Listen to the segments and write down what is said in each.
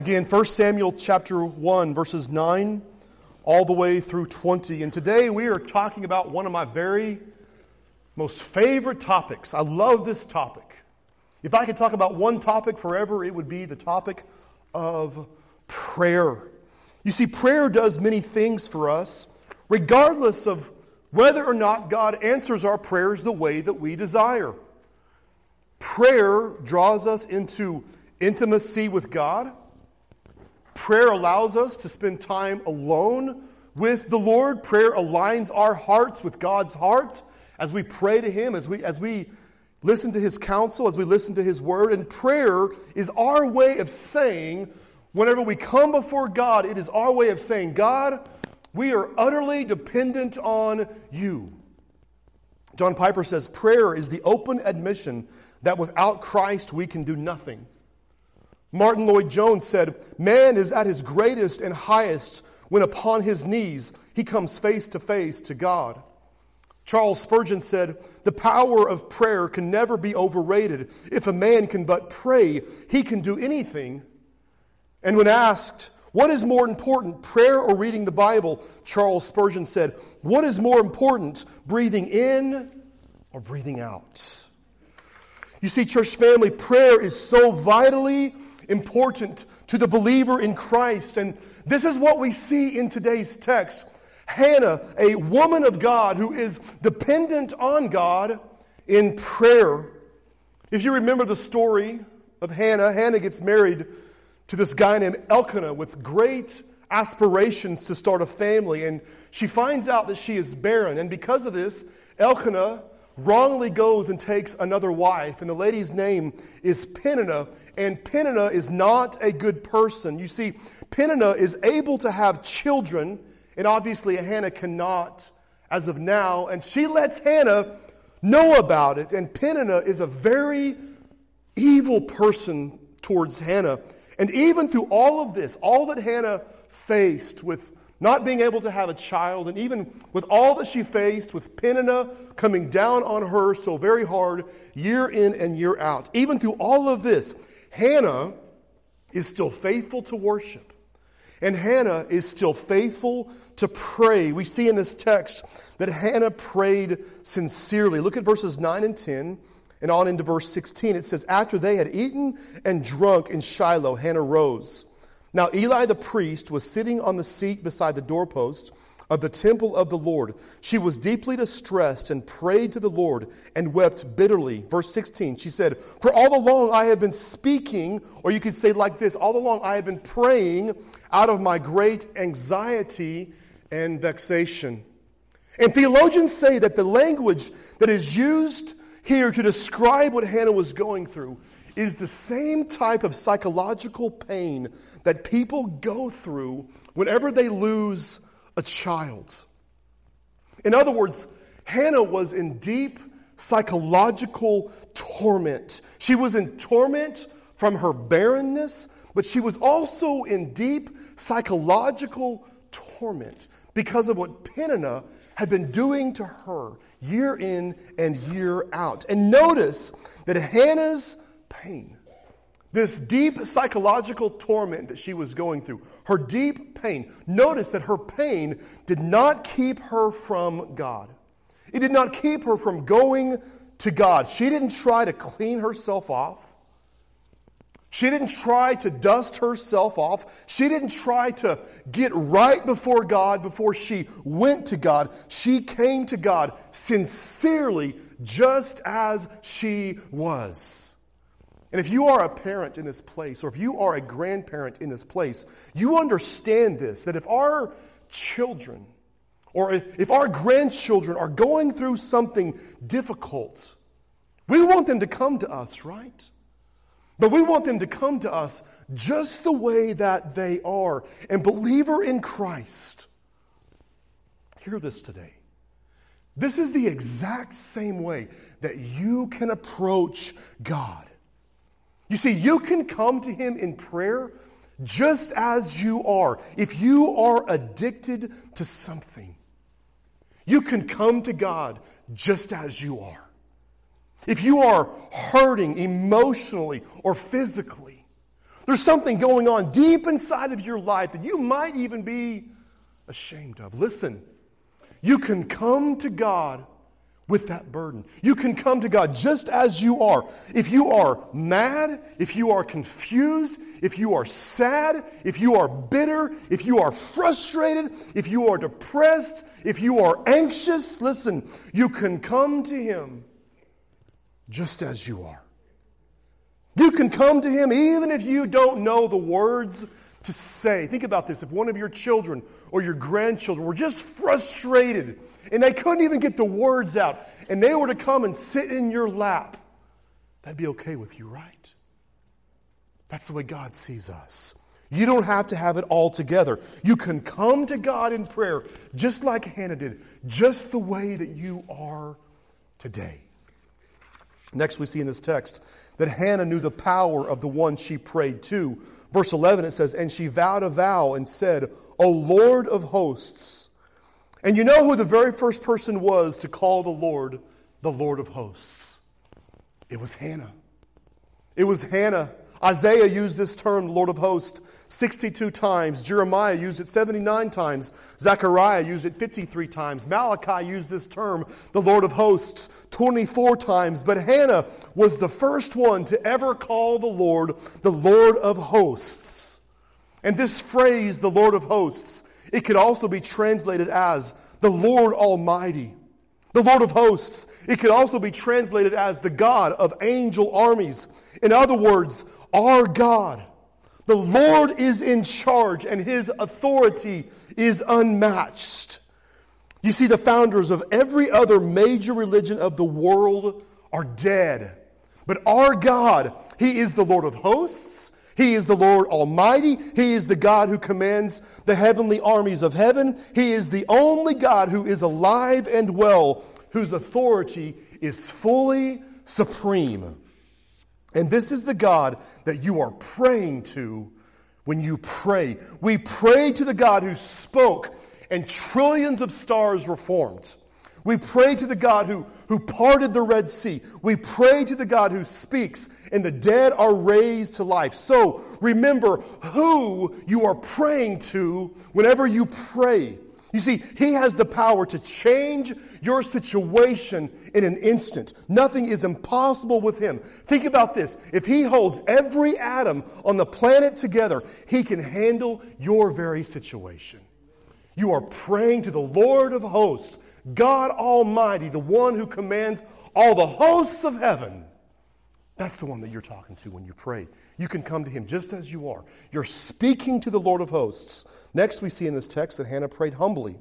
Again, 1 Samuel chapter 1, verses 9 all the way through 20. And today we are talking about one of my very most favorite topics. I love this topic. If I could talk about one topic forever, it would be the topic of prayer. You see, prayer does many things for us, regardless of whether or not God answers our prayers the way that we desire. Prayer draws us into intimacy with God. Prayer allows us to spend time alone with the Lord. Prayer aligns our hearts with God's heart as we pray to Him, as we listen to His counsel, as we listen to His word. And prayer is our way of saying, whenever we come before God, it is our way of saying, God, we are utterly dependent on You. John Piper says, prayer is the open admission that without Christ we can do nothing. Martin Lloyd-Jones said, man is at his greatest and highest when upon his knees he comes face to face to God. Charles Spurgeon said, the power of prayer can never be overrated. If a man can but pray, he can do anything. And when asked, what is more important, prayer or reading the Bible? Charles Spurgeon said, what is more important, breathing in or breathing out? You see, church family, prayer is so vitally important to the believer in Christ. And this is what we see in today's text. Hannah, a woman of God who is dependent on God in prayer. If you remember the story of Hannah, Hannah gets married to this guy named Elkanah with great aspirations to start a family. And she finds out that she is barren. And because of this, Elkanah wrongly goes and takes another wife. And the lady's name is Peninnah. And Peninnah is not a good person. You see, Peninnah is able to have children, and obviously Hannah cannot as of now. And she lets Hannah know about it. And Peninnah is a very evil person towards Hannah. And even through all of this, all that Hannah faced with not being able to have a child, and even with all that she faced with Peninnah coming down on her so very hard year in and year out, even through all of this, Hannah is still faithful to worship. And Hannah is still faithful to pray. We see in this text that Hannah prayed sincerely. Look at verses 9 and 10 and on into verse 16. It says, after they had eaten and drunk in Shiloh, Hannah rose. Now Eli the priest was sitting on the seat beside the doorpost of the temple of the Lord. She was deeply distressed and prayed to the Lord and wept bitterly. Verse 16, she said, for all along I have been speaking, or you could say like this, all along I have been praying out of my great anxiety and vexation. And theologians say that the language that is used here to describe what Hannah was going through is the same type of psychological pain that people go through whenever they lose a child. In other words, Hannah was in deep psychological torment. She was in torment from her barrenness, but she was also in deep psychological torment because of what Peninnah had been doing to her year in and year out. And notice that Hannah's pain, this deep psychological torment that she was going through, her deep pain, notice that her pain did not keep her from God. It did not keep her from going to God. She didn't try to clean herself off. She didn't try to dust herself off. She didn't try to get right before God before she went to God. She came to God sincerely, just as she was. And if you are a parent in this place, or if you are a grandparent in this place, you understand this, that if our children, or if our grandchildren are going through something difficult, we want them to come to us, right? But we want them to come to us just the way that they are. And believer in Christ, hear this today. This is the exact same way that you can approach God. You see, you can come to Him in prayer just as you are. If you are addicted to something, you can come to God just as you are. If you are hurting emotionally or physically, There's something going on deep inside of your life that you might even be ashamed of. Listen, you can come to God with that burden. You can come to God just as you are. If you are mad, if you are confused, if you are sad, if you are bitter, if you are frustrated, if you are depressed, if you are anxious, listen, you can come to Him just as you are. You can come to Him even if you don't know the words to say. Think about this. If one of your children or your grandchildren were just frustrated and they couldn't even get the words out, and they were to come and sit in your lap, that'd be okay with you, right? That's the way God sees us. You don't have to have it all together. You can come to God in prayer just like Hannah did, just the way that you are today. Next, we see in this text that Hannah knew the power of the one she prayed to. Verse 11, it says, "And she vowed a vow and said, O Lord of hosts." And you know who the very first person was to call the Lord of hosts? It was Hannah. It was Hannah. Isaiah used this term, Lord of hosts, 62 times. Jeremiah used it 79 times. Zechariah used it 53 times. Malachi used this term, the Lord of hosts, 24 times. But Hannah was the first one to ever call the Lord of hosts. And this phrase, the Lord of hosts, it could also be translated as the Lord Almighty. The Lord of hosts. It could also be translated as the God of angel armies. In other words, our God. The Lord is in charge and His authority is unmatched. You see, the founders of every other major religion of the world are dead. But our God, He is the Lord of hosts. He is the Lord Almighty. He is the God who commands the heavenly armies of heaven. He is the only God who is alive and well, whose authority is fully supreme. And this is the God that you are praying to when you pray. We pray to the God who spoke and trillions of stars were formed. We pray to the God who parted the Red Sea. We pray to the God who speaks and the dead are raised to life. So remember who you are praying to whenever you pray. You see, He has the power to change your situation in an instant. Nothing is impossible with Him. Think about this. If He holds every atom on the planet together, He can handle your very situation. You are praying to the Lord of hosts, God Almighty, the one who commands all the hosts of heaven. That's the one that you're talking to when you pray. You can come to Him just as you are. You're speaking to the Lord of hosts. Next, we see in this text that Hannah prayed humbly.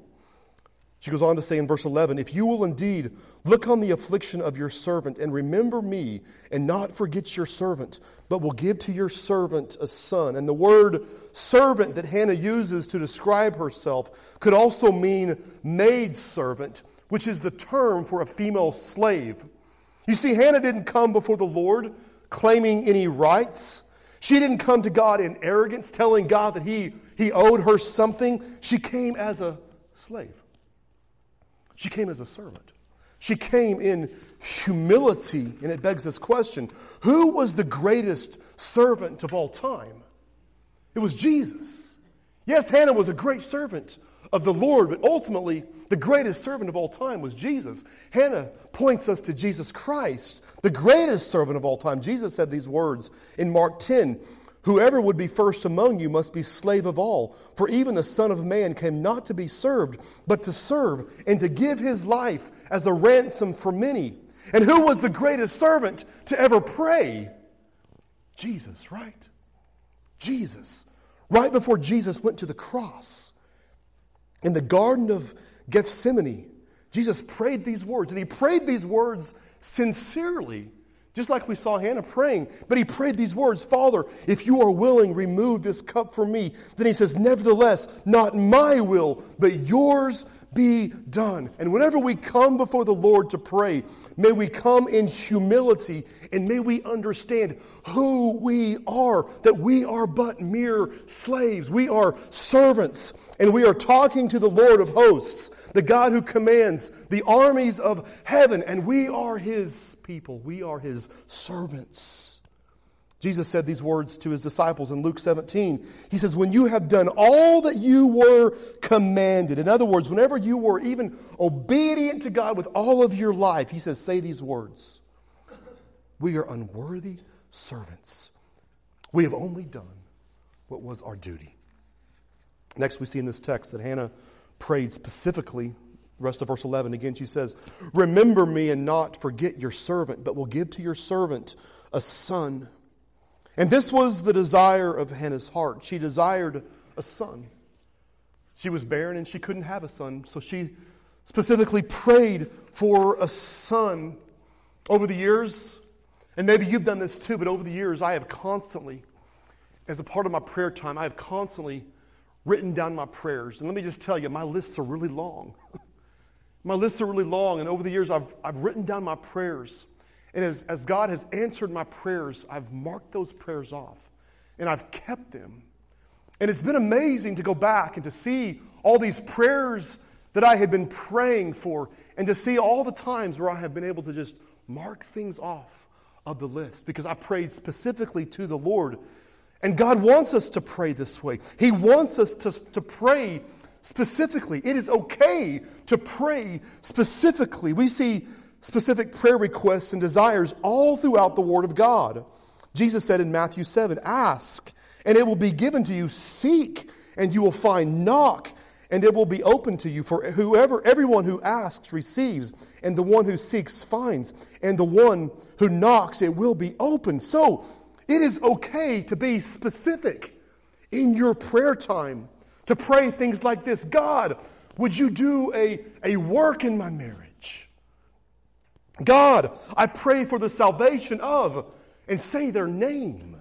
She goes on to say in verse 11, "If you will indeed look on the affliction of your servant and remember me and not forget your servant, but will give to your servant a son." And the word servant that Hannah uses to describe herself could also mean maidservant, which is the term for a female slave. You see, Hannah didn't come before the Lord claiming any rights. She didn't come to God in arrogance, telling God that He owed her something. She came as a slave. She came as a servant. She came in humility, and it begs this question: who was the greatest servant of all time? It was Jesus. Yes, Hannah was a great servant of the Lord, but ultimately, the greatest servant of all time was Jesus. Hannah points us to Jesus Christ, the greatest servant of all time. Jesus said these words in Mark 10, "Whoever would be first among you must be slave of all. For even the Son of Man came not to be served, but to serve and to give His life as a ransom for many." And who was the greatest servant to ever pray? Jesus, right? Jesus. Right before Jesus went to the cross, in the Garden of Gethsemane, Jesus prayed these words. And He prayed these words sincerely. Just like we saw Hannah praying. But He prayed these words: "Father, if you are willing, remove this cup from me." Then He says, "Nevertheless, not my will, but yours be done." And whenever we come before the Lord to pray, may we come in humility and may we understand who we are, that we are but mere slaves. We are servants, and we are talking to the Lord of hosts, the God who commands the armies of heaven, and we are His people. We are His servants. Jesus said these words to his disciples in Luke 17. He says, when you have done all that you were commanded. In other words, whenever you were even obedient to God with all of your life, he says, say these words. We are unworthy servants. We have only done what was our duty. Next, we see in this text that Hannah prayed specifically. The rest of verse 11, again, she says, remember me and not forget your servant, but will give to your servant a son. And this was the desire of Hannah's heart. She desired a son. She was barren and she couldn't have a son, so she specifically prayed for a son. Over the years, and maybe you've done this too, but over the years I have constantly, as a part of my prayer time, I have constantly written down my prayers. And let me just tell you, my lists are really long. My lists are really long, and over the years I've written down my prayers. And as God has answered my prayers, I've marked those prayers off. And I've kept them. And it's been amazing to go back and to see all these prayers that I had been praying for, and to see all the times where I have been able to just mark things off of the list because I prayed specifically to the Lord. And God wants us to pray this way. He wants us to pray specifically. It is okay to pray specifically. We see specific prayer requests and desires all throughout the Word of God. Jesus said in Matthew 7, ask, and it will be given to you. Seek, and you will find. Knock, and it will be open to you. For everyone who asks receives, and the one who seeks finds, and the one who knocks, it will be open. So, it is okay to be specific in your prayer time, to pray things like this. God, would you do a work in my marriage? God, I pray for the salvation of, and say their name.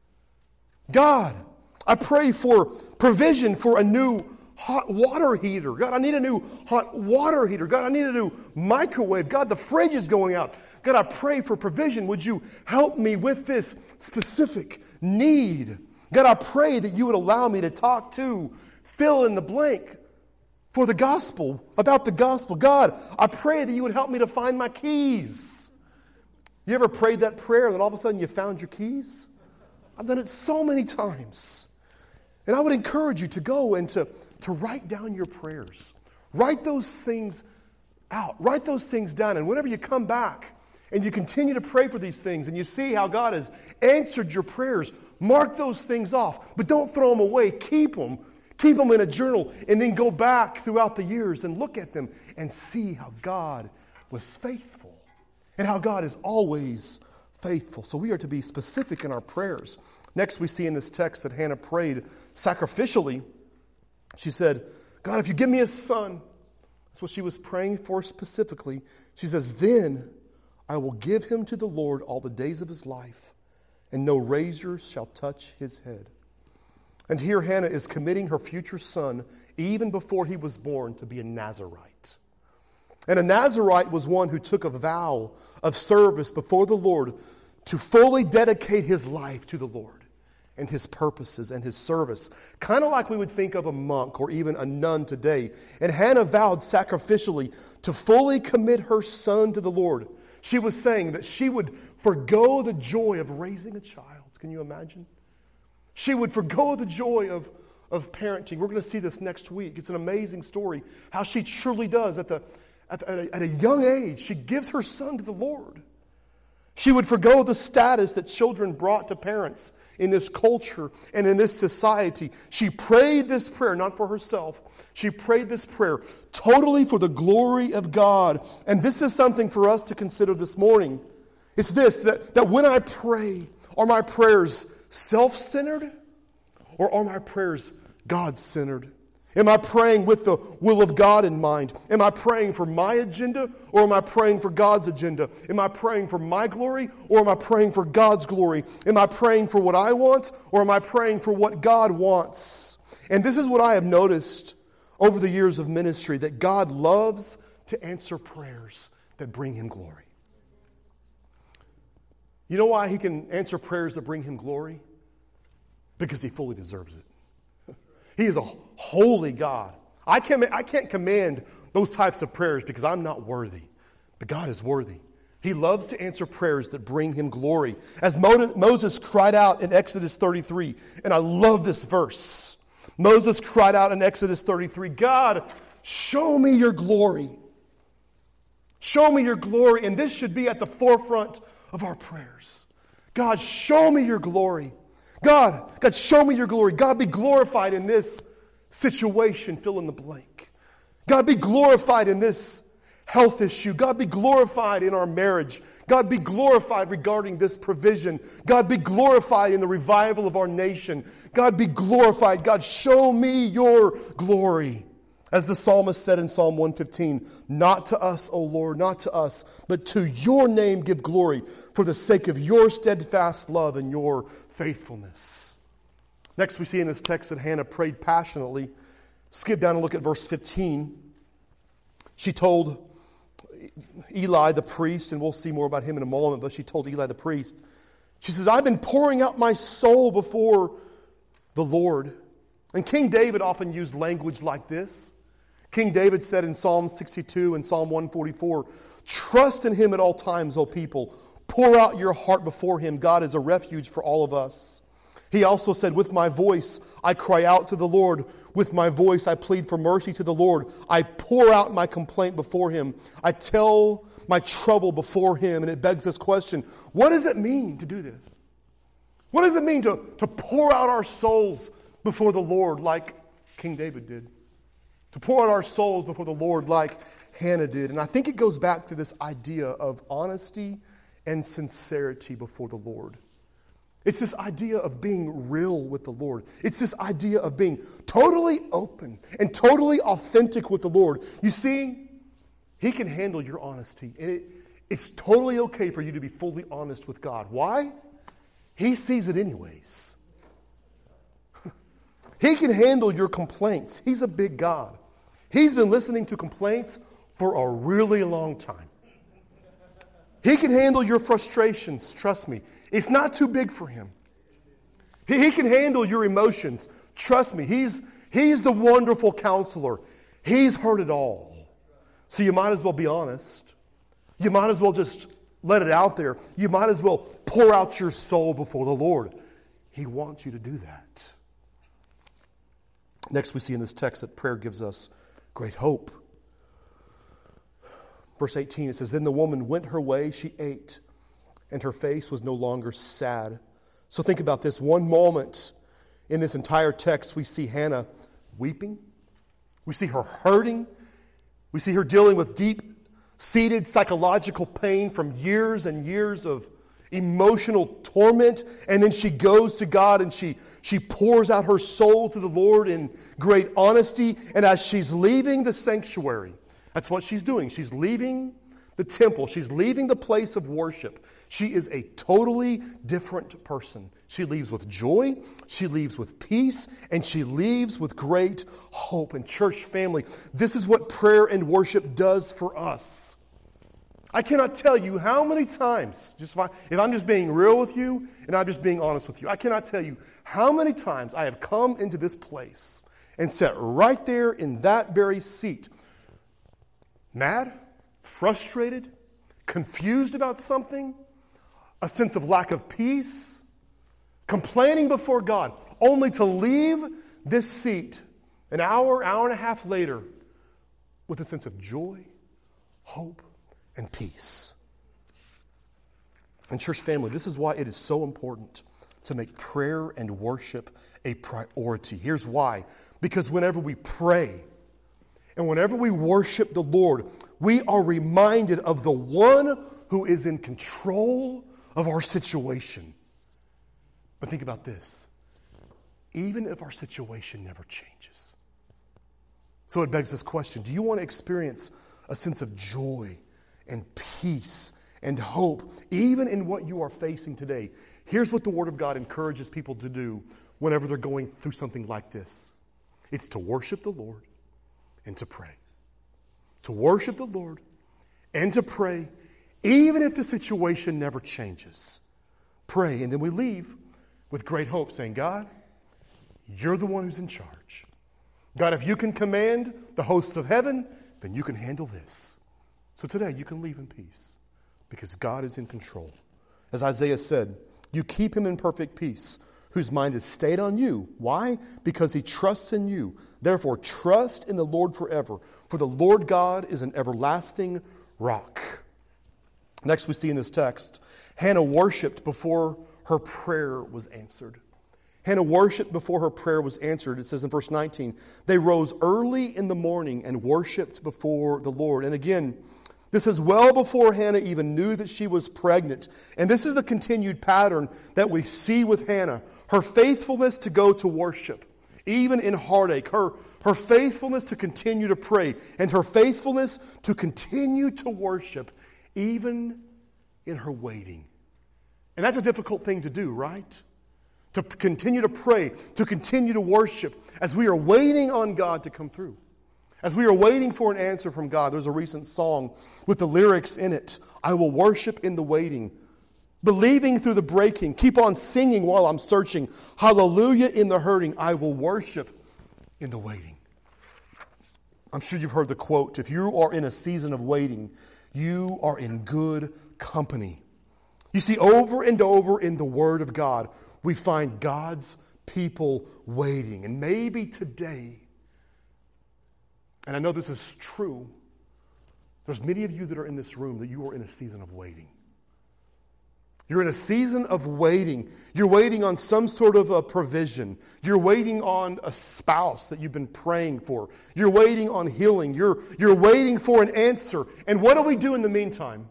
God, I pray for provision for a new hot water heater. God, I need a new hot water heater. God, I need a new microwave. God, the fridge is going out. God, I pray for provision. Would you help me with this specific need? God, I pray that you would allow me to talk to, fill in the blank, for the gospel, about the gospel. God, I pray that you would help me to find my keys. You ever prayed that prayer and then all of a sudden you found your keys? I've done it so many times. And I would encourage you to go and to write down your prayers. Write those things out. Write those things down. And whenever you come back and you continue to pray for these things and you see how God has answered your prayers, mark those things off. But don't throw them away. Keep them. Keep them in a journal and then go back throughout the years and look at them and see how God was faithful and how God is always faithful. So we are to be specific in our prayers. Next, we see in this text that Hannah prayed sacrificially. She said, God, if you give me a son, that's what she was praying for specifically. She says, then I will give him to the Lord all the days of his life, and no razor shall touch his head. And here Hannah is committing her future son, even before he was born, to be a Nazirite. And a Nazirite was one who took a vow of service before the Lord to fully dedicate his life to the Lord and his purposes and his service. Kind of like we would think of a monk or even a nun today. And Hannah vowed sacrificially to fully commit her son to the Lord. She was saying that she would forgo the joy of raising a child. Can you imagine? She would forgo the joy of parenting. We're going to see this next week. It's an amazing story, how she truly does. At a young age, she gives her son to the Lord. She would forgo the status that children brought to parents in this culture and in this society. She prayed this prayer, not for herself. She prayed this prayer totally for the glory of God. And this is something for us to consider this morning. It's this, that when I pray, are my prayers self-centered, or are my prayers God-centered? Am I praying with the will of God in mind? Am I praying for my agenda, or am I praying for God's agenda? Am I praying for my glory, or am I praying for God's glory? Am I praying for what I want, or am I praying for what God wants? And this is what I have noticed over the years of ministry, that God loves to answer prayers that bring Him glory. You know why He can answer prayers that bring Him glory? Because He fully deserves it. He is a holy God. I can't command those types of prayers because I'm not worthy. But God is worthy. He loves to answer prayers that bring him glory. As Moses cried out in Exodus 33, and I love this verse. Moses cried out in Exodus 33, God, show me your glory. Show me your glory. And this should be at the forefront of our prayers. God, show me your glory. God, show me your glory. God, be glorified in this situation, fill in the blank. God, be glorified in this health issue. God, be glorified in our marriage. God, be glorified regarding this provision. God, be glorified in the revival of our nation. God, be glorified. God, show me your glory. As the psalmist said in Psalm 115, not to us, O Lord, not to us, but to your name give glory for the sake of your steadfast love and your faithfulness. Next we see in this text that Hannah prayed passionately. Skip down and look at verse 15. She told Eli the priest, and we'll see more about him in a moment, but she told Eli the priest, she says, I've been pouring out my soul before the Lord. And King David often used language like this. King David said in Psalm 62 and Psalm 144, trust in him at all times, O people. Pour out your heart before him. God is a refuge for all of us. He also said, with my voice I cry out to the Lord. With my voice I plead for mercy to the Lord. I pour out my complaint before him. I tell my trouble before him. And it begs this question, what does it mean to do this? What does it mean to pour out our souls before the Lord like King David did? To pour out our souls before the Lord like Hannah did. And I think it goes back to this idea of honesty and sincerity before the Lord. It's this idea of being real with the Lord. It's this idea of being totally open and totally authentic with the Lord. You see, he can handle your honesty. And it's totally okay for you to be fully honest with God. Why? He sees it anyways. He can handle your complaints. He's a big God. He's been listening to complaints for a really long time. He can handle your frustrations, trust me. It's not too big for him. He can handle your emotions. Trust me, he's the wonderful counselor. He's heard it all. So you might as well be honest. You might as well just let it out there. You might as well pour out your soul before the Lord. He wants you to do that. Next we see in this text that prayer gives us great hope. Verse 18, it says, then the woman went her way, she ate, and her face was no longer sad. So think about this. One moment in this entire text, we see Hannah weeping. We see her hurting. We see her dealing with deep-seated psychological pain from years and years of emotional torment. And then she goes to God and she pours out her soul to the Lord in great honesty. And as she's leaving the sanctuary, that's what she's doing. She's leaving the temple. She's leaving the place of worship. She is a totally different person. She leaves with joy, she leaves with peace, and she leaves with great hope. And church family, this is what prayer and worship does for us. I cannot tell you how many times, if I'm just being real with you and I'm just being honest with you, I cannot tell you how many times I have come into this place and sat right there in that very seat, mad, frustrated, confused about something, a sense of lack of peace, complaining before God, only to leave this seat an hour, hour and a half later with a sense of joy, hope, and peace. And church family, this is why it is so important to make prayer and worship a priority. Here's why. Because whenever we pray, and whenever we worship the Lord, we are reminded of the one who is in control of our situation. But think about this. Even if our situation never changes. So it begs this question. Do you want to experience a sense of joy and peace and hope, even in what you are facing today? Here's what the Word of God encourages people to do whenever they're going through something like this. It's to worship the Lord and to pray. To worship the Lord and to pray, even if the situation never changes. Pray, and then we leave with great hope, saying, God, you're the one who's in charge. God, if you can command the hosts of heaven, then you can handle this. So today, you can leave in peace. because God is in control. As Isaiah said, you keep him in perfect peace, whose mind is stayed on you. Why? Because he trusts in you. Therefore, trust in the Lord forever, for the Lord God is an everlasting rock. Next, we see in this text, Hannah worshiped before her prayer was answered. Hannah worshiped before her prayer was answered. It says in verse 19, they rose early in the morning and worshiped before the Lord. And again, this is well before Hannah even knew that she was pregnant. And this is the continued pattern that we see with Hannah. Her faithfulness to go to worship, even in heartache. Her faithfulness to continue to pray. And her faithfulness to continue to worship, even in her waiting. And that's a difficult thing to do, right? To continue to pray, to continue to worship as we are waiting on God to come through. As we are waiting for an answer from God. There's a recent song with the lyrics in it. I will worship in the waiting, believing through the breaking. Keep on singing while I'm searching. Hallelujah in the hurting. I will worship in the waiting. I'm sure you've heard the quote, if you are in a season of waiting, you are in good company. You see, over and over in the Word of God, we find God's people waiting. And maybe today, and I know this is true, there's many of you that are in this room that you are in a season of waiting. You're in a season of waiting. You're waiting on some sort of a provision. You're waiting on a spouse that you've been praying for. You're waiting on healing. You're waiting for an answer. And what do we do in the meantime?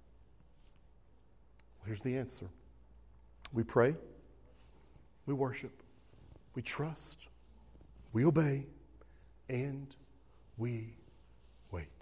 Well, here's the answer. We pray. We worship. We trust. We obey. And we wait.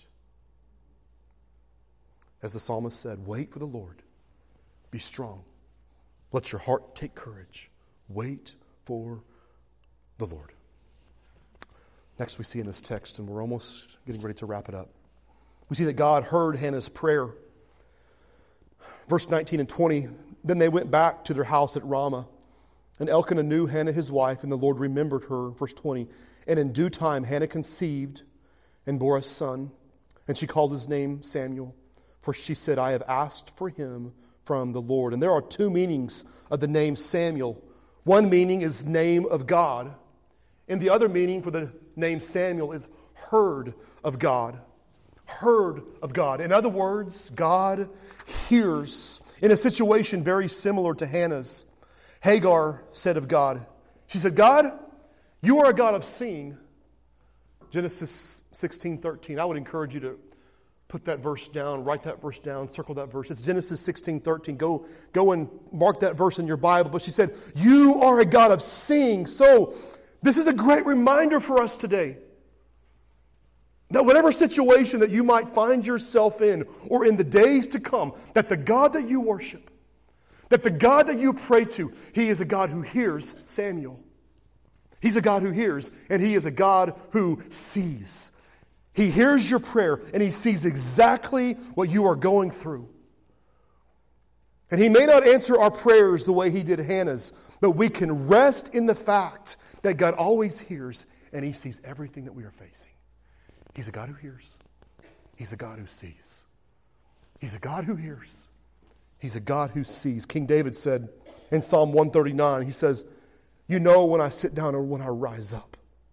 As the psalmist said, wait for the Lord. Be strong. Let your heart take courage. Wait for the Lord. Next we see in this text, and we're almost getting ready to wrap it up, we see that God heard Hannah's prayer. Verse 19 and 20, then they went back to their house at Ramah. And Elkanah knew Hannah his wife, and the Lord remembered her. Verse 20, and in due time Hannah conceived and bore a son, and she called his name Samuel, for she said, I have asked for him from the Lord. And there are two meanings of the name Samuel. One meaning is name of God, and the other meaning for the name Samuel is heard of God. Heard of God. In other words, God hears. In a situation very similar to Hannah's, Hagar said of God, she said, God, you are a God of seeing. Genesis 16:13. I would encourage you to put that verse down, write that verse down, circle that verse. It's Genesis 16:13. Go and mark that verse in your Bible. But she said, you are a God of seeing. So this is a great reminder for us today that whatever situation that you might find yourself in or in the days to come, that the God that you worship, that the God that you pray to, He is a God who hears, Samuel. He's a God who hears, and He is a God who sees. He hears your prayer, and He sees exactly what you are going through. And He may not answer our prayers the way He did Hannah's, but we can rest in the fact that God always hears, and He sees everything that we are facing. He's a God who hears. He's a God who sees. He's a God who hears. He's a God who sees. King David said in Psalm 139, he says, you know when I sit down or when I rise up.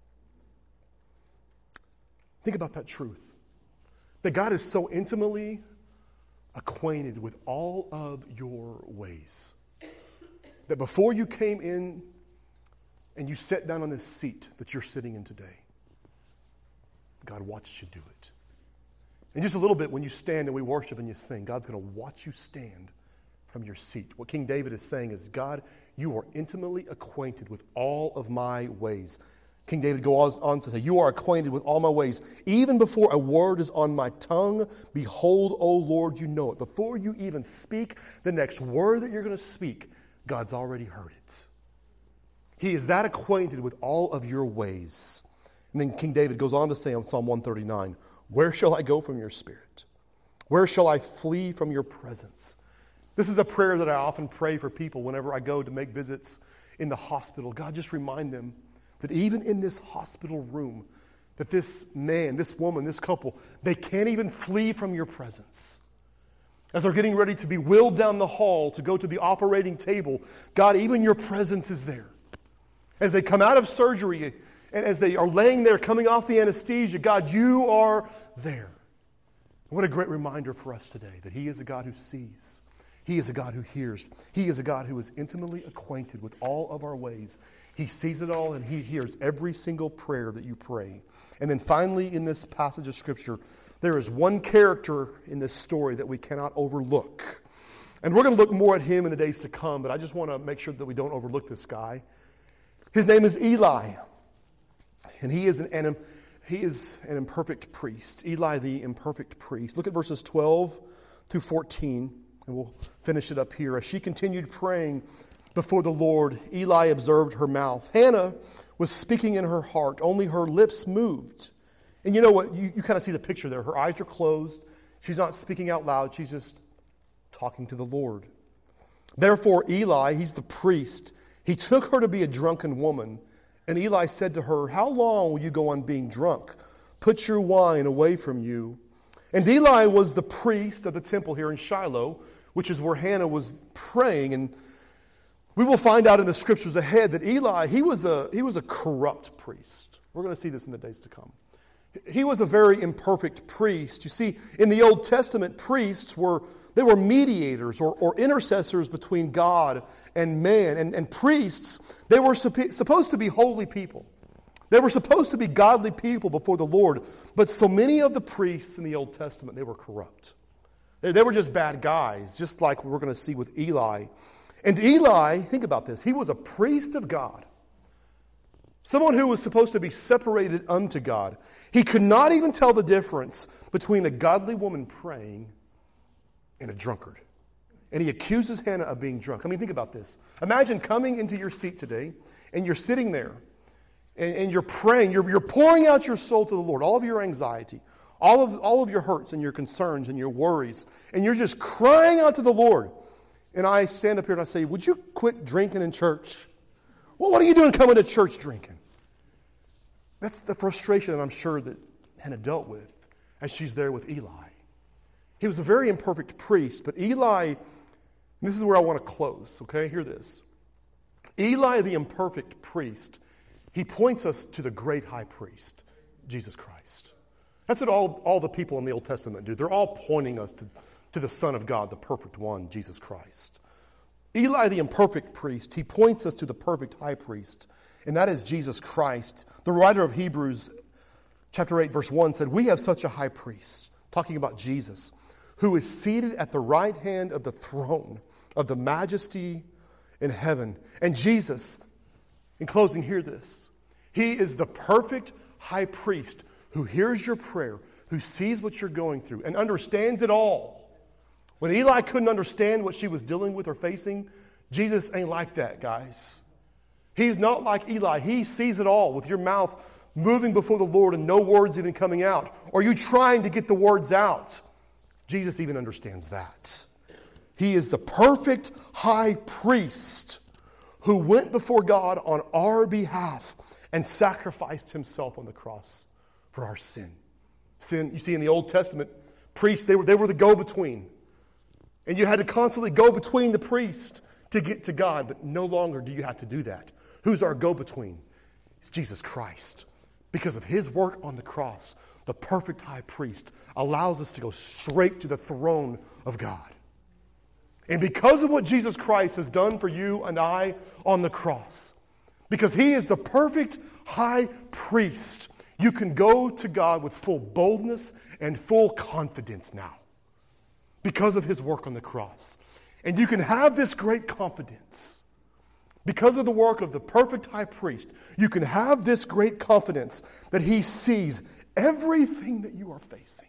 Think about that truth. That God is so intimately acquainted with all of your ways. That before you came in and you sat down on this seat that you're sitting in today, God watched you do it. In just a little bit, when you stand and we worship and you sing, God's going to watch you stand from your seat. What King David is saying is, God, you are intimately acquainted with all of my ways. King David goes on to say, you are acquainted with all my ways. Even before a word is on my tongue, behold, O Lord, you know it. Before you even speak the next word that you're going to speak, God's already heard it. He is that acquainted with all of your ways. And then King David goes on to say on Psalm 139, where shall I go from your spirit? Where shall I flee from your presence? This is a prayer that I often pray for people whenever I go to make visits in the hospital. God, just remind them that even in this hospital room, that this man, this woman, this couple, they can't even flee from your presence. As they're getting ready to be wheeled down the hall to go to the operating table, God, even your presence is there. As they come out of surgery and as they are laying there coming off the anesthesia, God, you are there. What a great reminder for us today that He is a God who sees. He is a God who hears. He is a God who is intimately acquainted with all of our ways. He sees it all and He hears every single prayer that you pray. And then finally in this passage of Scripture, there is one character in this story that we cannot overlook. And we're going to look more at him in the days to come, but I just want to make sure that we don't overlook this guy. His name is Eli. And he is an imperfect priest. Eli the imperfect priest. Look at verses 12 through 14, and we'll finish it up here. As she continued praying before the Lord, Eli observed her mouth. Hannah was speaking in her heart, only her lips moved. And you know what? You kind of see the picture there. Her eyes are closed. She's not speaking out loud. She's just talking to the Lord. Therefore, Eli, he's the priest, he took her to be a drunken woman. And Eli said to her, "How long will you go on being drunk? Put your wine away from you." And Eli was the priest of the temple here in Shiloh, which is where Hannah was praying. And we will find out in the scriptures ahead that Eli, he was a corrupt priest. We're going to see this in the days to come. He was a very imperfect priest. You see, in the Old Testament, priests were mediators or intercessors between God and man. And priests, they were supposed to be holy people. They were supposed to be godly people before the Lord. But so many of the priests in the Old Testament, they were corrupt. They were just bad guys, just like we're going to see with Eli. And Eli, think about this, he was a priest of God. Someone who was supposed to be separated unto God. He could not even tell the difference between a godly woman praying and a drunkard. And he accuses Hannah of being drunk. I mean, think about this. Imagine coming into your seat today, and you're sitting there, and you're praying. You're pouring out your soul to the Lord, all of your anxiety, all of your hurts and your concerns and your worries, and you're just crying out to the Lord. And I stand up here and I say, "Would you quit drinking in church? Well, what are you doing coming to church drinking?" That's the frustration that I'm sure that Hannah dealt with as she's there with Eli. He was a very imperfect priest, but Eli, and this is where I want to close, okay? Hear this. Eli, the imperfect priest, he points us to the great high priest, Jesus Christ. That's what all the people in the Old Testament do. They're all pointing us to the Son of God, the perfect one, Jesus Christ. Eli, the imperfect priest, he points us to the perfect high priest, and that is Jesus Christ. The writer of Hebrews chapter 8, verse 1 said, "We have such a high priest," talking about Jesus, "who is seated at the right hand of the throne of the majesty in heaven." And Jesus, in closing, hear this. He is the perfect high priest who hears your prayer, who sees what you're going through, and understands it all. When Eli couldn't understand what she was dealing with or facing, Jesus ain't like that, guys. He's not like Eli. He sees it all with your mouth moving before the Lord and no words even coming out, or you trying to get the words out. Jesus even understands that. He is the perfect high priest who went before God on our behalf and sacrificed himself on the cross for our sin. Sin, you see, in the Old Testament, priests, they were the go-between. And you had to constantly go between the priest to get to God, but no longer do you have to do that. Who's our go-between? It's Jesus Christ. Because of his work on the cross, the perfect high priest allows us to go straight to the throne of God. And because of what Jesus Christ has done for you and I on the cross, because he is the perfect high priest, you can go to God with full boldness and full confidence now. Because of his work on the cross. And you can have this great confidence. Because of the work of the perfect high priest, you can have this great confidence that he sees everything that you are facing.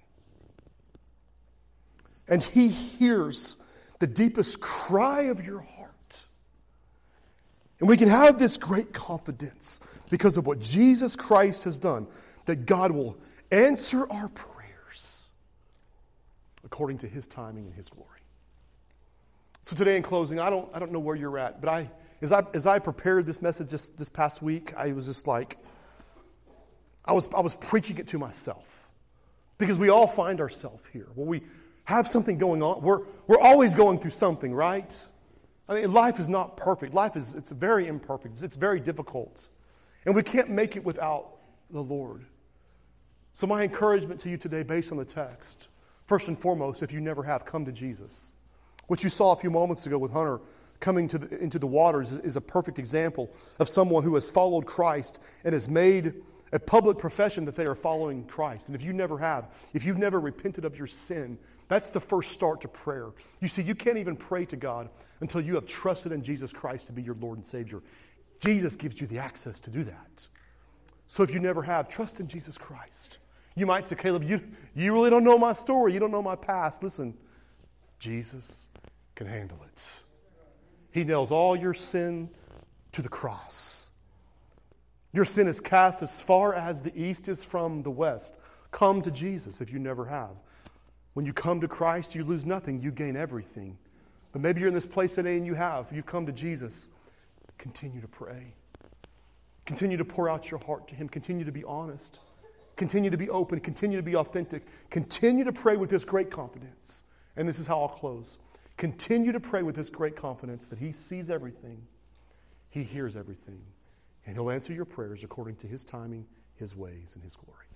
And he hears the deepest cry of your heart. And we can have this great confidence because of what Jesus Christ has done, that God will answer our prayers according to his timing and his glory. So today in closing, I don't know where you're at, but as I prepared this message this past week, I was just like, I was preaching it to myself. Because we all find ourselves here. Well, have something going on. We're always going through something, right? I mean, life is not perfect. It's very imperfect. It's very difficult. And we can't make it without the Lord. So my encouragement to you today, based on the text, first and foremost, if you never have, come to Jesus. What you saw a few moments ago with Hunter coming into the waters is a perfect example of someone who has followed Christ and has made a public profession that they are following Christ. And if you never have, if you've never repented of your sin, that's the first start to prayer. You see, you can't even pray to God until you have trusted in Jesus Christ to be your Lord and Savior. Jesus gives you the access to do that. So if you never have, trust in Jesus Christ. You might say, Caleb, you really don't know my story. You don't know my past. Listen, Jesus can handle it. He nails all your sin to the cross. Your sin is cast as far as the east is from the west. Come to Jesus if you never have. When you come to Christ, you lose nothing. You gain everything. But maybe you're in this place today and you've come to Jesus. Continue to pray. Continue to pour out your heart to Him. Continue to be honest. Continue to be open. Continue to be authentic. Continue to pray with this great confidence. And this is how I'll close. Continue to pray with this great confidence that He sees everything. He hears everything. And He'll answer your prayers according to His timing, His ways, and His glory.